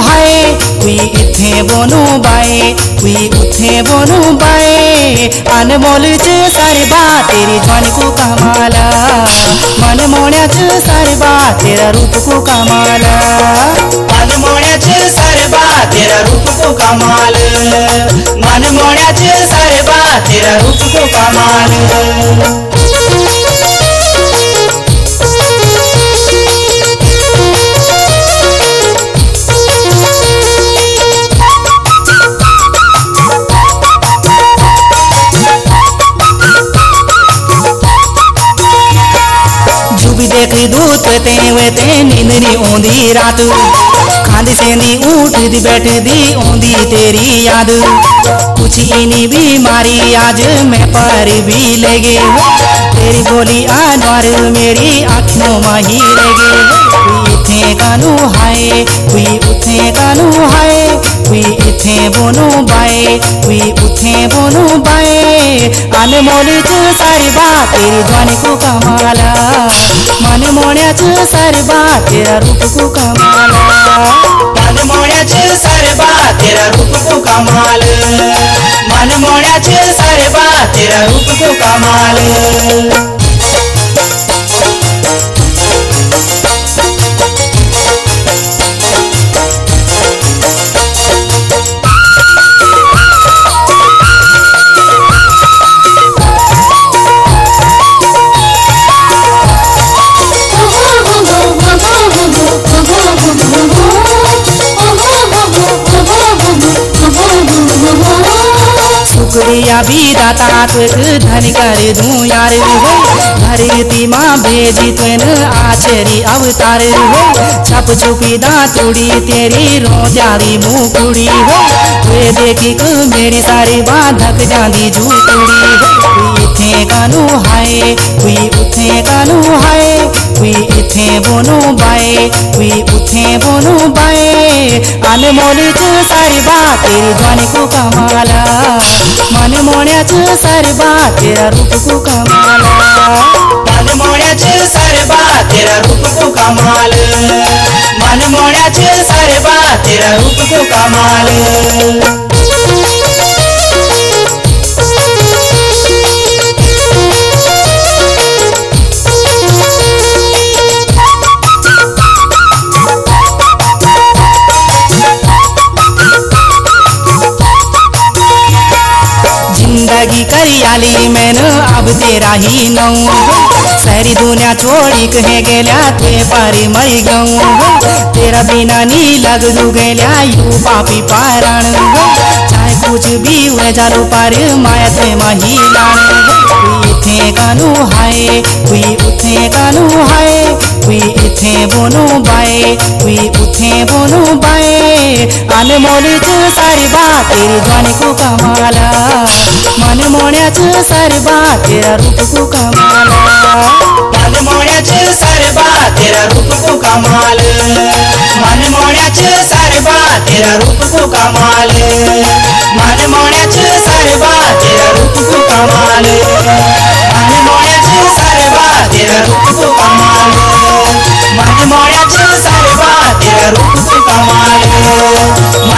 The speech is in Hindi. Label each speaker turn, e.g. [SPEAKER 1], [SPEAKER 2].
[SPEAKER 1] हाय कोई इथे बोनू बाए कोई उथे बोनू बाए अनमोल च सरबा तेरी जवानी को कमाला मन मोण्या च सरबा तेरा रूप को कमाला मन मोण्या च सरबा तेरा रूप को कमाल मन मोण्या च सरबा तेरा रूप को कमाल। देखी दूत ते नींदनी ओंदी रात खांदी सेंदी उठदी बैठदी ओंदी तेरी याद कुछ इनी बीमारी आज मैं पर भी लगे तेरी बोली आनवार मेरी आँखों माही लगे कोई इथे कानू हाय कोई उथे कानू हाय कोई इथे बोनू बाए कोई उथे बोनू बाए अनमोल च सरबा तेरी जवानी को कमाला मन मोण्या च सरबा तेरा रूप को कमाला मन मोण्या च सरबा तेरा रूप को कमाल मन मोण्या च सरबा तेरा रूप को कमाल। शुक्रिया भी दाता तुक धन कर दूं यार धरती माँ भेजी तुन आचरी अवतार छप छुपी दातुड़ी तेरी रोजारी मुकुड़ी वे देखी को मेरी सारी बात धक जांदी झूठुड़ी कोई इथे कानू हाय कोई उथे कानू हाय कोई इथे बोनू बाए कोई उथे बोनू बाए अनमोल च सरबा तेरी जवानी को कमाला मन मोण्या च सरबा तेरा रूप को कमाला मन मोण्या च सरबा तेरा रूप को कमाल मन मोण्या च सरबा तेरा रूप को कमाल। जिंदगी करियाली मैंने अब तेरा ही नऊ सारी दुनिया छोड़ी कहे गेल्या ते पारी मई गऊ तेरा बिना नी लग दू गेल्या यू पापी पारण चाहे कुछ भी हुए जालो पार माया ते माही लाण कोई इथे कानू हाय कोई उथे कानू हाय कोई इथे बोनू बाए कोई उथे बोनू बाए अनमोल च सरबा तेरी जवानी को कमाला मन मोण्या च सरबा तेरा रूप को कमाला मन मोण्या च सरबा तेरा रूप को कमाल मन मोण्या च सरबा तेरा रूप को कमाल मन मोण्या च सरबा तेरा रूप को कमाल मन मोण्या च सरबा तेरा रूप को कमाल मन मोण्या च सरबा तेरा रूप को कमाल।